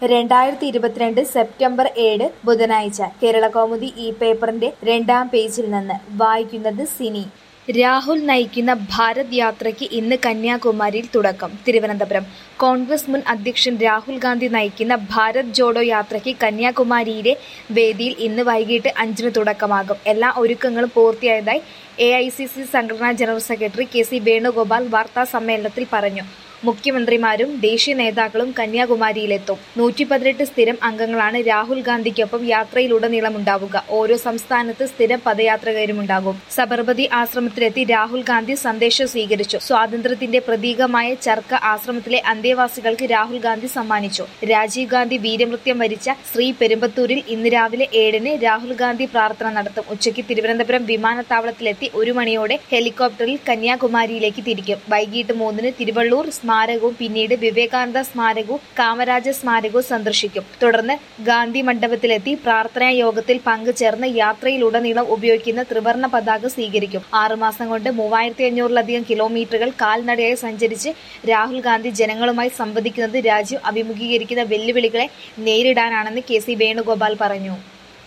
2022 September 7 ബുധനാഴ്ച കേരളകൗമുദി ഈ പേപ്പറിന്റെ 2-ാം പേജിൽ നിന്ന് വായിക്കുന്നത് സിനി. രാഹുൽ നയിക്കുന്ന ഭാരത് യാത്രയ്ക്ക് ഇന്ന് കന്യാകുമാരിയിൽ തുടക്കം. തിരുവനന്തപുരം. കോൺഗ്രസ് മുൻ അധ്യക്ഷൻ രാഹുൽ ഗാന്ധി നയിക്കുന്ന ഭാരത് ജോഡോ യാത്രയ്ക്ക് കന്യാകുമാരിയിലെ വേദിയിൽ ഇന്ന് വൈകിട്ട് 5-ന് തുടക്കമാകും. എല്ലാ ഒരുക്കങ്ങളും പൂർത്തിയായതായി AICC സംഘടനാ ജനറൽ സെക്രട്ടറി KC വേണുഗോപാൽ വാർത്താസമ്മേളനത്തിൽ പറഞ്ഞു. മുഖ്യമന്ത്രിമാരും ദേശീയ നേതാക്കളും കന്യാകുമാരിയിലെത്തും. 118 സ്ഥിരം അംഗങ്ങളാണ് രാഹുൽ ഗാന്ധിക്കൊപ്പം യാത്രയിലുടനീളമുണ്ടാവുക. ഓരോ സംസ്ഥാനത്ത് സ്ഥിരം പദയാത്രികരുമുണ്ടാകും. സബർമതി ആശ്രമത്തിലെത്തി രാഹുൽ ഗാന്ധി സന്ദേശം സ്വീകരിച്ചു. സ്വാതന്ത്ര്യത്തിന്റെ പ്രതീകമായ ചർക്ക ആശ്രമത്തിലെ അന്തേവാസികൾക്ക് രാഹുൽ ഗാന്ധി സമ്മാനിച്ചു. രാജീവ് ഗാന്ധി വീരമൃത്യു വരിച്ച ശ്രീ പെരുമ്പത്തൂരിൽ ഇന്ന് രാവിലെ 7-ന് രാഹുൽ ഗാന്ധി പ്രാർത്ഥന നടത്തും. ഉച്ചയ്ക്ക് തിരുവനന്തപുരം വിമാനത്താവളത്തിലെത്തി 1 മണിയോടെ ഹെലികോപ്റ്ററിൽ കന്യാകുമാരിയിലേക്ക് തിരിക്കും. വൈകിട്ട് 3-ന് തിരുവള്ളൂർ സ്മാരകവും പിന്നീട് വിവേകാനന്ദ സ്മാരകവും കാമരാജ സ്മാരകവും സന്ദർശിക്കും. തുടർന്ന് ഗാന്ധി മണ്ഡപത്തിലെത്തി പ്രാർത്ഥനാ യോഗത്തിൽ പങ്കുചേർന്ന് യാത്രയിലുടനീളം ഉപയോഗിക്കുന്ന ത്രിവർണ്ണ പതാക സ്വീകരിക്കും. 6 മാസം കൊണ്ട് 3500-ലധികം കിലോമീറ്ററുകൾ കാൽനടയായി സഞ്ചരിച്ച് രാഹുൽ ഗാന്ധി ജനങ്ങളുമായി സംവദിക്കുന്നത് രാജ്യം അഭിമുഖീകരിക്കുന്ന വെല്ലുവിളികളെ നേരിടാനാണെന്ന് KC വേണുഗോപാൽ പറഞ്ഞു.